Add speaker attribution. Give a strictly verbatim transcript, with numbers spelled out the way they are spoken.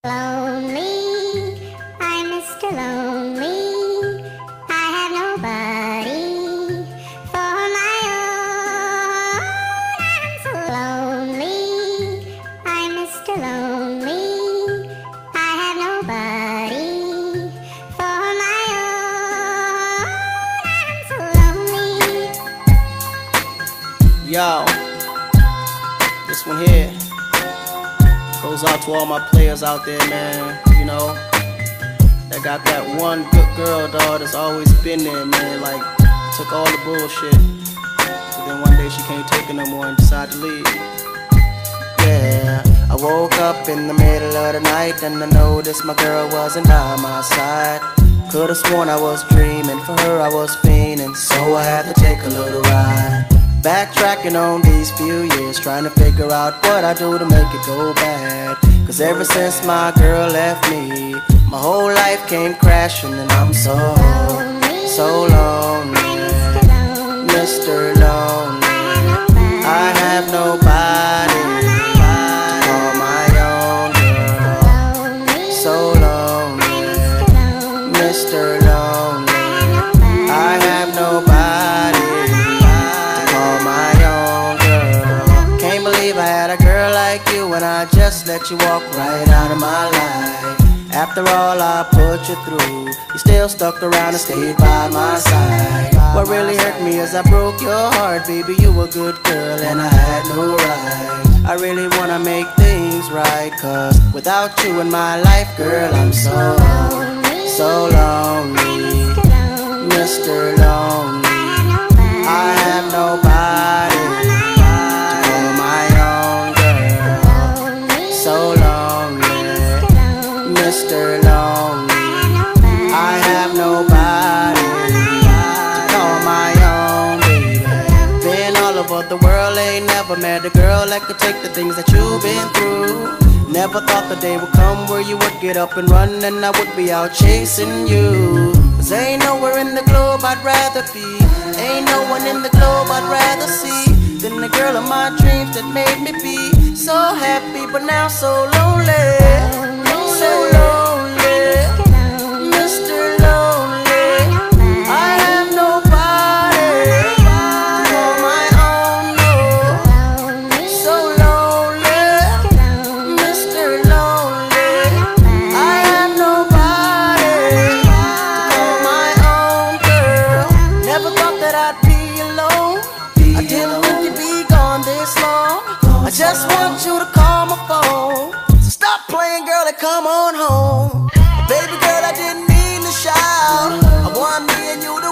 Speaker 1: Lonely, I'm Mister Lonely. I have nobody for my own. I'm so lonely, I'm Mister Lonely. I have nobody for my own. I'm so lonely.
Speaker 2: Yo, this one here goes out to all my players out there, man, you know, that got that one good girl, dog, that's always been there, man, like, took all the bullshit, but then one day she can't take it no more and decided to leave. Yeah, I woke up in the middle of the night and I noticed my girl wasn't by my side. Could've sworn I was dreaming, for her I was fiending, so I had to take a little ride. Backtracking on these few years, trying to figure out what I do to make it go bad. Cause ever since my girl left me, my whole life came crashing and I'm so, so lonely, Mister Lonely. I have nobody to call my own girl. So lonely, Mister Lonely. I have nobody I had a girl like you and I just let you walk right out of my life. After all I put you through, you still stuck around and stayed by my side. What really hurt me is I broke your heart, baby, you a good girl and I had no right. I really wanna make things right, cause without you in my life, girl, I'm so, so lonely, Mister Lonely. I have nobody Mister Lonely. I have nobody to call my own, baby. Been all over the world, ain't never met a girl that could take the things that you've been through. Never thought the day would come where you would get up and run and I would be out chasing you. Cause ain't nowhere in the globe I'd rather be, ain't no one in the globe I'd rather see than the girl of my dreams that made me be so happy but now so lonely. So lonely, Mister Lonely. I have nobody to call my own, no. So lonely, Mister Lonely. I have nobody to call my own, girl. Never thought that I'd be alone. I didn't think you'd be gone this long. I just want you to call my phone. Stop playing, girl, and come on home. Baby girl, I didn't mean to shout. I want me and you to